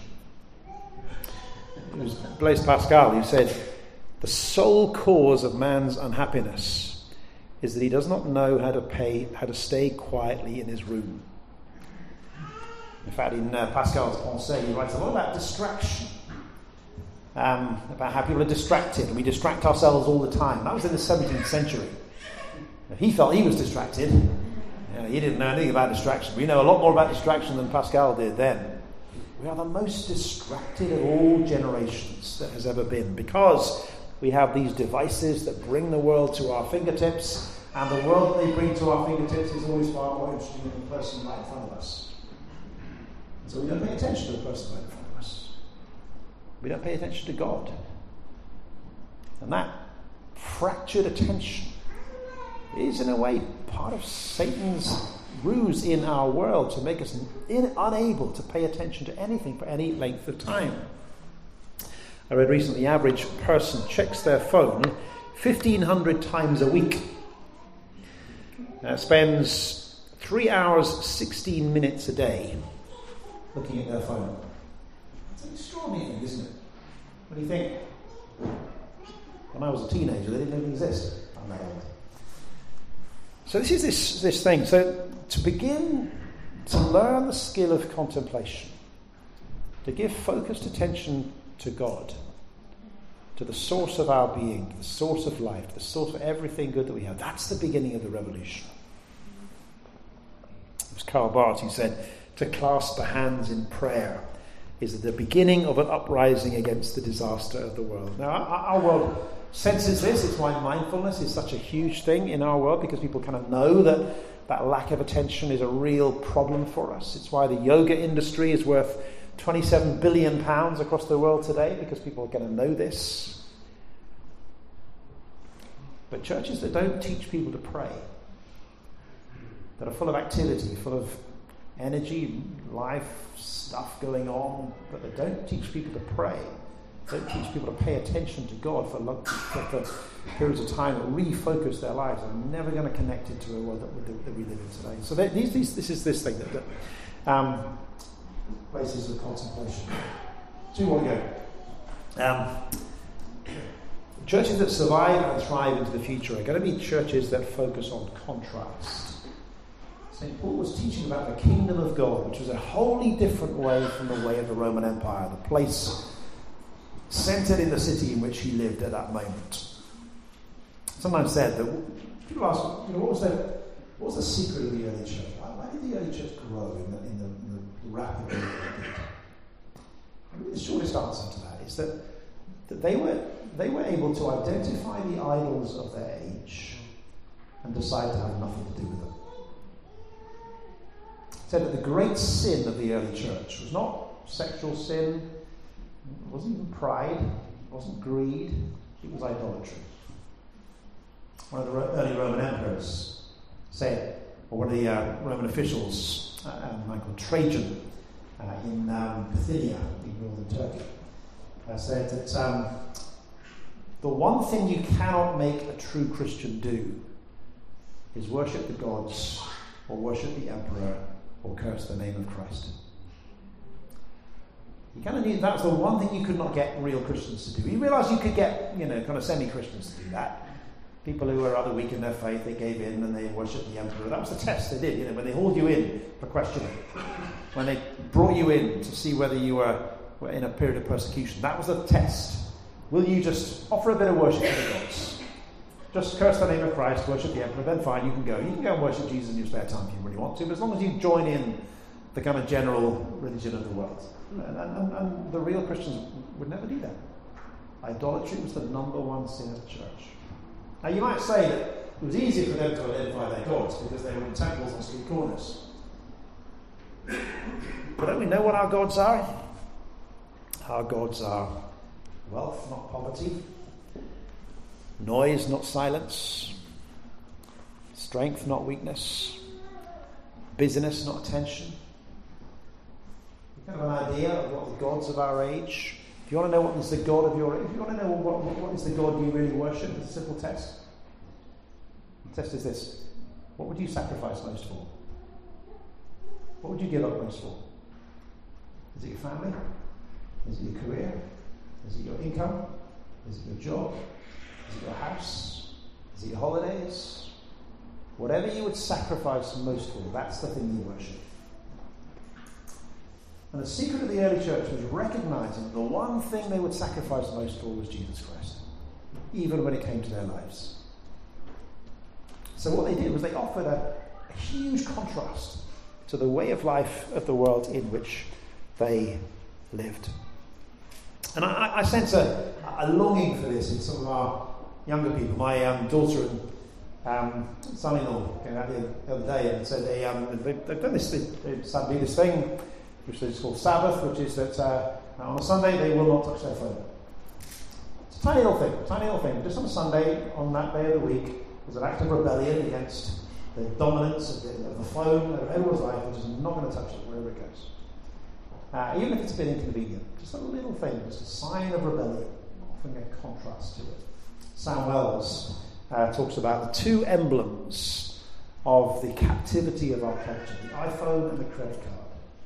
It was Blaise Pascal who said, the sole cause of man's unhappiness is that he does not know how to stay quietly in his room. In fact, in Pascal's Pensées, he writes a lot about distraction, about how people are distracted, and we distract ourselves all the time. That was in the 17th century. He felt he was distracted. He didn't know anything about distraction. We know a lot more about distraction than Pascal did then. We are the most distracted of all generations that has ever been, because we have these devices that bring the world to our fingertips, and the world that they bring to our fingertips is always far more interesting than the person right in front of us. And so we don't pay attention to the person right in front of us. We don't pay attention to God. And that fractured attention is, in a way, part of Satan's ruse in our world to make us unable to pay attention to anything for any length of time. I read recently the average person checks their phone 1,500 times a week. Spends 3 hours, 16 minutes a day looking at their phone. It's an extraordinary thing, isn't it? When you think, when I was a teenager, they didn't even exist. I'm that old. So this is this thing. So to begin to learn the skill of contemplation, to give focused attention to God, to the source of our being, the source of life, the source of everything good that we have, that's the beginning of the revolution. It was Karl Barth who said, to clasp the hands in prayer is the beginning of an uprising against the disaster of the world. Now, our world senses this. It's why mindfulness is such a huge thing in our world, because people kind of know that lack of attention is a real problem for us. It's why the yoga industry is worth £27 billion across the world today, because people are going to know this. But churches that don't teach people to pray, that are full of activity, full of energy, life, stuff going on, but they don't teach people to pray, don't teach people to pay attention to God for periods of time, and refocus their lives, are never going to connect it to a world that we live in today. So this is this thing that places of contemplation. 2 more to go. Churches that survive and thrive into the future are going to be churches that focus on contrast. St. Paul was teaching about the kingdom of God, which was a wholly different way from the way of the Roman Empire, the place centered in the city in which he lived at that moment. Sometimes said that people ask, what was the secret of the early church? Why did the early church grow in the rapid way that it did? And the shortest answer to that is that they were able to identify the idols of their age and decide to have nothing to do with them. It said that the great sin of the early church was not sexual sin, It wasn't even pride. It wasn't greed. It was idolatry. One of the early Roman emperors said, or one of the Roman officials, a man called Trajan, in Bithynia, in northern Turkey, said that the one thing you cannot make a true Christian do is worship the gods, or worship the emperor, or curse the name of Christ. You kind of knew that was the one thing you could not get real Christians to do. You realise you could get, kind of semi-Christians to do that. People who were rather weak in their faith, they gave in and they worshipped the emperor. That was the test they did, when they hauled you in for questioning. When they brought you in to see whether you were in a period of persecution. That was the test. Will you just offer a bit of worship to the gods? Just curse the name of Christ, worship the emperor, then fine, you can go. You can go and worship Jesus in your spare time if you really want to, but as long as you join in the kind of general religion of the world. And the real Christians would never do that. Idolatry was the number one sin of the church. Now you might say that it was easier for them to identify their gods because they were in temples on street corners. But don't we know what our gods are? Our gods are wealth, not poverty. Noise, not silence. Strength, not weakness. Busyness, not attention. You have an idea of what the gods of our age. If you want to know what is the God of your age, if you want to know what is the God you really worship, it's a simple test. The test is this: what would you sacrifice most for? What would you give up most for? Is it your family? Is it your career? Is it your income? Is it your job? Is it your house? Is it your holidays? Whatever you would sacrifice most for, that's the thing you worship. And the secret of the early church was recognizing the one thing they would sacrifice most for was Jesus Christ, even when it came to their lives. So what they did was they offered a huge contrast to the way of life of the world in which they lived. And I sense a longing for this in some of our younger people. My daughter and son-in-law came out the other day and said they've done this. They've started to do this thing which is called Sabbath, which is that on a Sunday they will not touch their phone. It's a tiny little thing. But just on a Sunday, on that day of the week, there's an act of rebellion against the dominance of the phone of everyone's life, which is not going to touch it wherever it goes. Even if it's a bit inconvenient, just a little thing, just a sign of rebellion, offering a contrast to it. Sam Wells talks about the two emblems of the captivity of our culture, the iPhone and the credit card.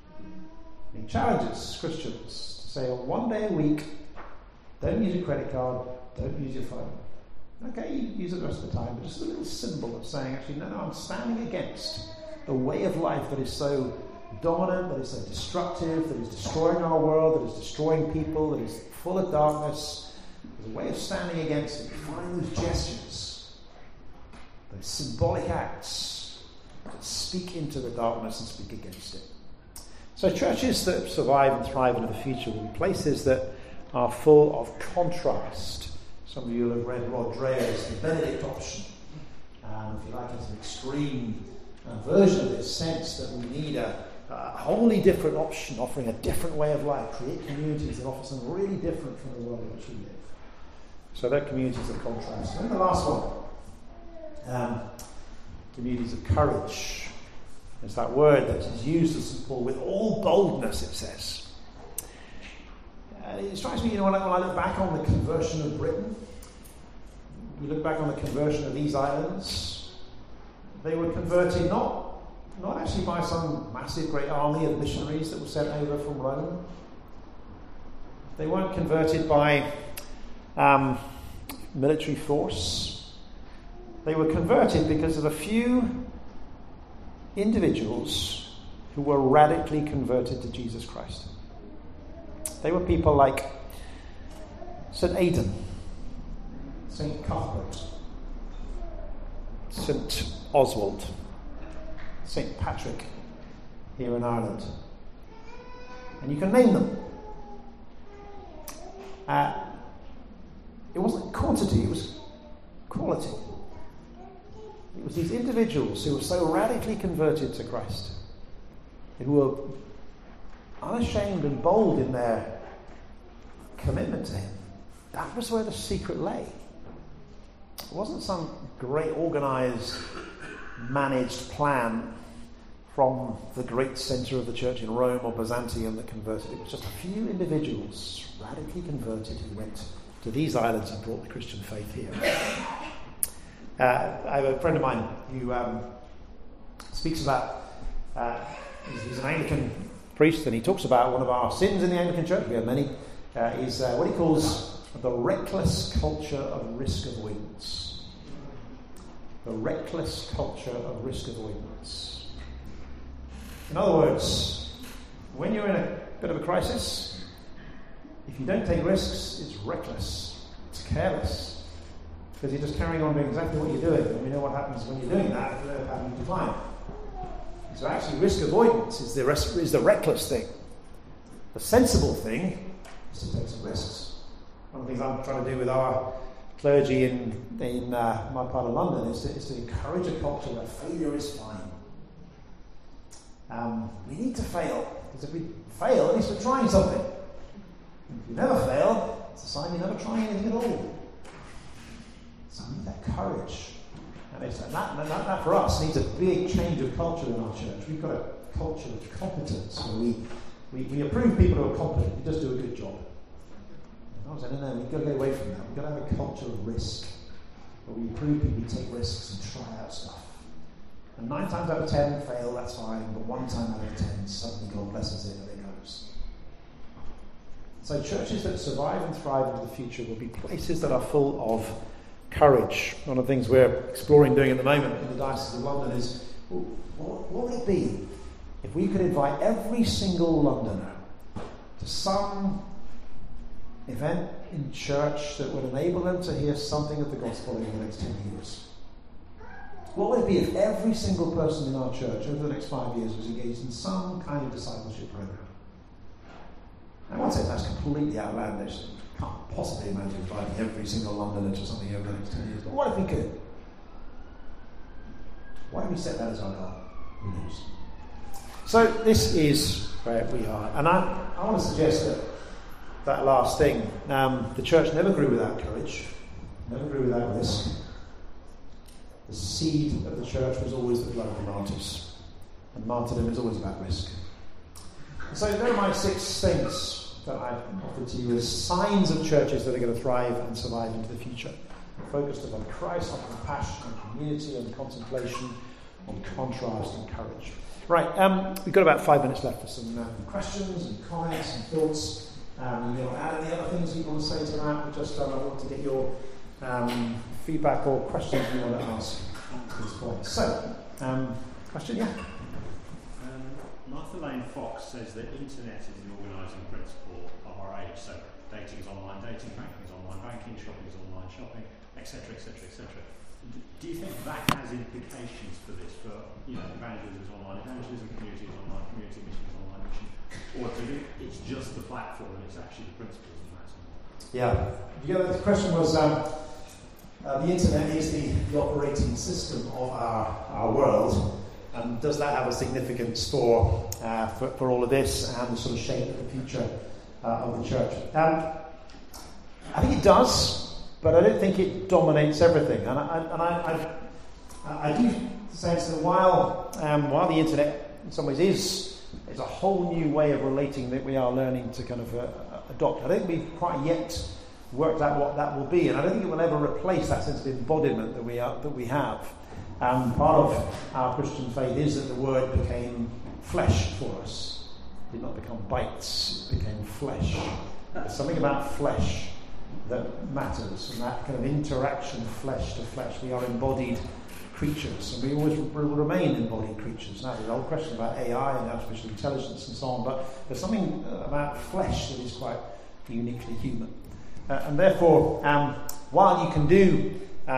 He challenges Christians to say, on one day a week, don't use your credit card, don't use your phone. Okay, you use it the rest of the time, but just a little symbol of saying, actually, no, I'm standing against the way of life that is so dominant, that is so destructive, that is destroying our world, that is destroying people, that is full of darkness. There's a way of standing against it. Find those gestures, those symbolic acts that speak into the darkness and speak against it. So churches that survive and thrive into the future will be places that are full of contrast. Some of you will have read Rod Dreher's The Benedict Option. If you like, it's an extreme version of this sense that we need a wholly different option, offering a different way of life, create communities that offer something really different from the world in which we live. So they're communities of contrast. And then the last one, communities of courage. It's that word that is used of St. Paul with all boldness, it says. It strikes me, when I look back on the conversion of Britain, you look back on the conversion of these islands, they were converted not actually by some massive great army of missionaries that were sent over from Rome. They weren't converted by military force. They were converted because of a few individuals who were radically converted to Jesus Christ. They were people like St. Aidan, St. Cuthbert, St. Oswald, St. Patrick here in Ireland. And you can name them. It wasn't quantity, it was quality. It was these individuals who were so radically converted to Christ, who were unashamed and bold in their commitment to him. That was where the secret lay. It wasn't some great organised, managed plan from the great centre of the church in Rome or Byzantium that converted. It was just a few individuals radically converted who went to these islands and brought the Christian faith here. I have a friend of mine who speaks about, he's an Anglican priest, and he talks about one of our sins in the Anglican Church, we have many, is what he calls the reckless culture of risk avoidance. The reckless culture of risk avoidance. In other words, when you're in a bit of a crisis, if you don't take risks, it's reckless, it's careless, because you're just carrying on doing exactly what you're doing, and we know what happens when you're doing that, you're having to decline. So actually risk avoidance is the reckless thing. The sensible thing is to take some risks. One of the things I'm trying to do with our clergy in my part of London is to encourage a culture where failure is fine. We need to fail, because if we fail, at least we're trying something. If you never fail, it's a sign you're never trying anything at all. So we need that courage. And that for us needs a big change of culture in our church. We've got a culture of competence where we approve people who are competent, who just do a good job. I was saying, no, we've got to get away from that. We've got to have a culture of risk, where we approve people who take risks and try out stuff. And 9 times out of 10 fail, that's fine, but 1 time out of 10, suddenly God blesses it and it goes. So churches that survive and thrive into the future will be places that are full of courage. One of the things we're exploring doing at the moment in the Diocese of London is, what would it be if we could invite every single Londoner to some event in church that would enable them to hear something of the gospel in the next 10 years? What would it be if every single person in our church over the next 5 years was engaged in some kind of discipleship program? I won't say that's completely outlandish. Can't possibly imagine inviting every single Londoner to something over the next 10 years. But what if we could? Why don't we set that as our goal? Who knows? So this is where we are. And I want to suggest that last thing, the church never grew without courage, never grew without risk. The seed of the church was always the blood of the martyrs. And martyrdom is always about risk. So there are my 6 things that I've offered to you as signs of churches that are going to thrive and survive into the future. Focused upon Christ, on compassion, on community, on contemplation, on contrast and courage. Right, we've got about 5 minutes left for some questions and comments and thoughts. You know, add any other things you want to say to that, but just I want to get your feedback or questions you want to ask at this point. So, question, yeah? Martha Lane Fox says that internet is the organising principle of our age. So dating is online dating, banking is online banking, shopping is online shopping, etc., etc., etc. Do you think that has implications for this? For evangelism is online evangelism, community is online community, mission is online mission, or do you think it's just the platform and it's actually the principles and that's all? Yeah. The question was the internet is the operating system of our world. And does that have a significance for all of this and the sort of shape of the future of the church? I think it does, but I don't think it dominates everything. And I do sense that while the internet in some ways is a whole new way of relating that we are learning to kind of adopt, I don't think we've quite yet worked out what that will be, and I don't think it will ever replace that sense of embodiment that we have. Part of our Christian faith is that the Word became flesh for us. It did not become bites, it became flesh. There's something about flesh that matters, and that kind of interaction flesh to flesh. We are embodied creatures, and we always will remain embodied creatures. Now, there's a whole question about AI and artificial intelligence and so on, but there's something about flesh that is quite uniquely human. And therefore, while you can do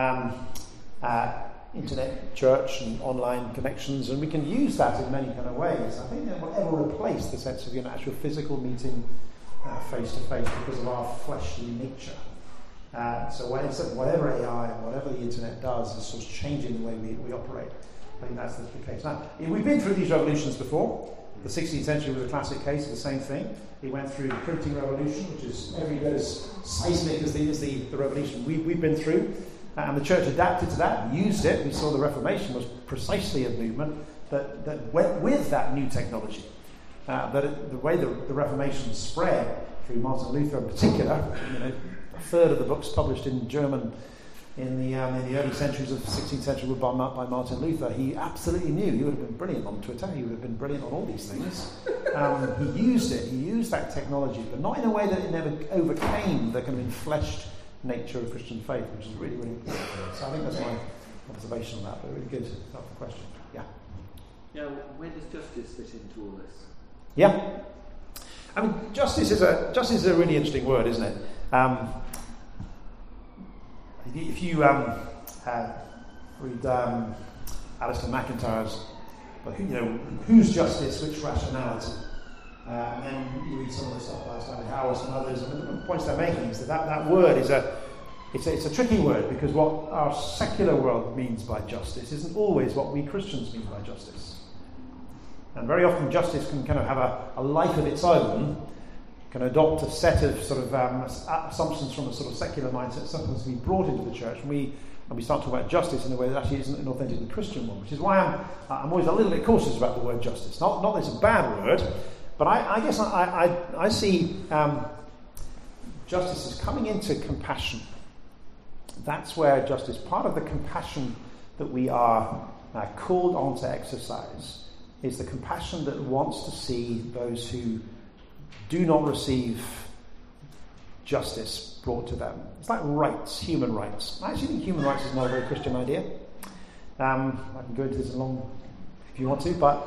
internet church and online connections, and we can use that in many kind of ways, I think it will ever replace the sense of actual physical meeting face to face because of our fleshly nature. So whatever AI and whatever the internet does is sort of changing the way we operate. I think that's the case. Now, we've been through these revolutions before. The 16th century was a classic case of the same thing. It went through the printing revolution, which is every bit as seismic as the revolution we've been through. And the church adapted to that and used it. We saw the Reformation was precisely a movement that went with that new technology. The way the Reformation spread through Martin Luther in particular, a third of the books published in German in the early centuries of the 16th century were by Martin Luther. He absolutely knew. He would have been brilliant on Twitter. He would have been brilliant on all these things. He used it. He used that technology, but not in a way that it never overcame the kind of enfleshed nature of Christian faith, which is really, really important. So I think that's my observation on that. But really good. That's the question. Yeah. Yeah. Where does justice fit into all this? Yeah. I mean, justice is a really interesting word, isn't it? If you read Alistair McIntyre's book, whose justice, which rationality, and then you read some of the stuff by Stanley Howard and others, and the points they're making is that word is it's a tricky word, because what our secular world means by justice isn't always what we Christians mean by justice. And very often justice can kind of have a life of its own, can adopt a set of sort of assumptions from a sort of secular mindset, sometimes be brought into the church, and we start talking about justice in a way that actually isn't an authentically Christian one, which is why I'm always a little bit cautious about the word justice. Not that it's a bad word, but I guess I see justice as coming into compassion. That's where justice, part of the compassion that we are called on to exercise, is the compassion that wants to see those who do not receive justice brought to them. It's like rights, human rights. I actually think human rights is not a very Christian idea. I can go into this along if you want to, but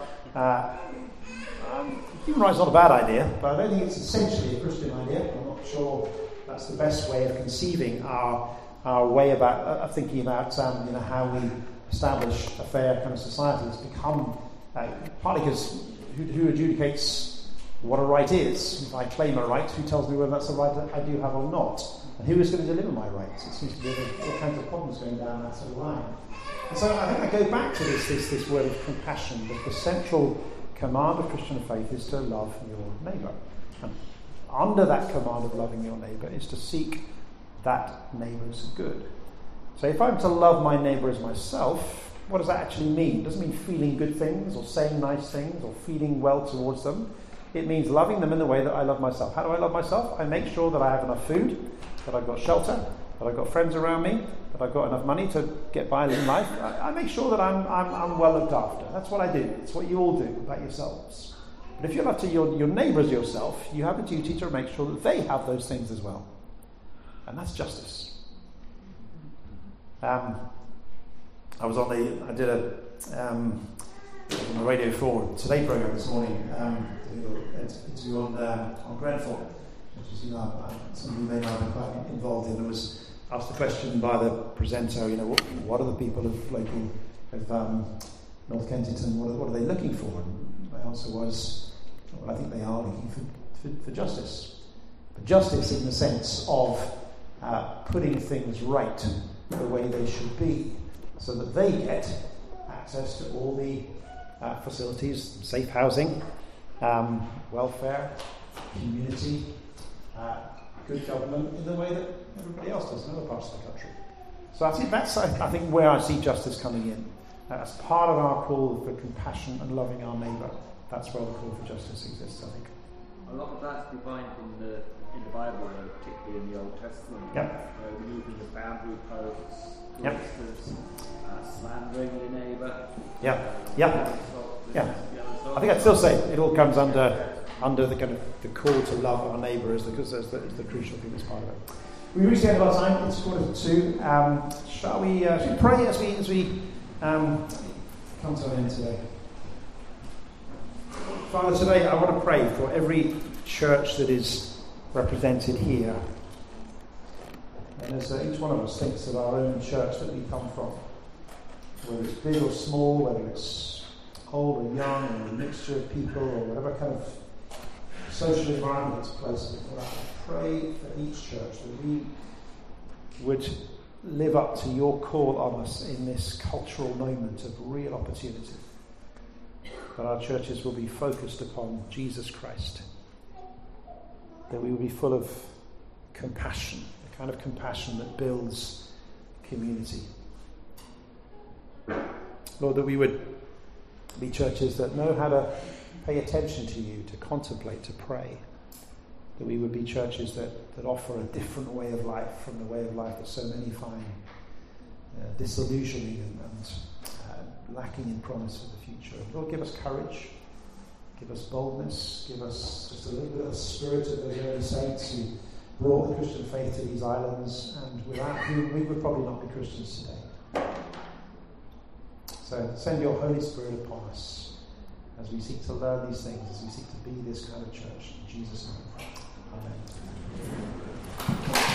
human rights is not a bad idea, but I don't think it's essentially a Christian idea. I'm not sure that's the best way of conceiving our way about thinking about how we establish a fair kind of society. It's become partly because who adjudicates what a right is? If I claim a right, who tells me whether that's a right that I do have or not? And who is going to deliver my rights? It seems to be all kinds of problems going down that sort of line. And so I think I go back to this word of compassion. That the central command of Christian faith is to love your neighbour. And under that command of loving your neighbour is to seek that neighbour's good. So if I'm to love my neighbour as myself, what does that actually mean? It doesn't mean feeling good things or saying nice things or feeling well towards them. It means loving them in the way that I love myself. How do I love myself? I make sure that I have enough food, that I've got shelter, that I've got friends around me, that I've got enough money to get by in life. I make sure that I'm well looked after. That's what I do. It's what you all do about yourselves. But if you love to your neighbours yourself, you have a duty to make sure that they have those things as well. And that's justice. I did on the Radio 4 Today programme this morning, interview on Grenfell, which is something you may not have been quite involved in. I was asked the question by the presenter, what are the people of North Kensington, what are they looking for? And my answer was, well, I think they are looking for justice. But justice in the sense of putting things right the way they should be, so that they get access to all the facilities, safe housing, welfare, community, good government in the way that everybody else does in other parts of the country. So I think where I see justice coming in. As part of our call for compassion and loving our neighbour, that's where the call for justice exists, I think. A lot of that's defined in the Bible, particularly in the Old Testament. Yep. Removing the boundary posts, for yep. instance, slandering your neighbour. Yeah. I think I'd still say it all comes under the kind of the call to love our neighbour because there's the crucial thing that's part of it. We reached the end of our time. It's 1:45. Shall we pray as we come to an end today? Father, today I want to pray for every church that is represented here. And as each one of us thinks of our own church that we come from, whether it's big or small, whether it's old or young, or a mixture of people, or whatever kind of social environment it's placed in, I pray for each church that we would live up to your call on us in this cultural moment of real opportunity. that our churches will be focused upon Jesus Christ, that we will be full of compassion, the kind of compassion that builds community. Lord, that we would be churches that know how to pay attention to you, to contemplate, to pray. That we would be churches that offer a different way of life from the way of life that so many find disillusioning and lacking in promise for the future. Lord, give us courage, give us boldness, give us just a little bit of the spirit of those early saints who brought the Christian faith to these islands, and without whom we would probably not be Christians today. So send your Holy Spirit upon us as we seek to learn these things, as we seek to be this kind of church. In Jesus' name, amen.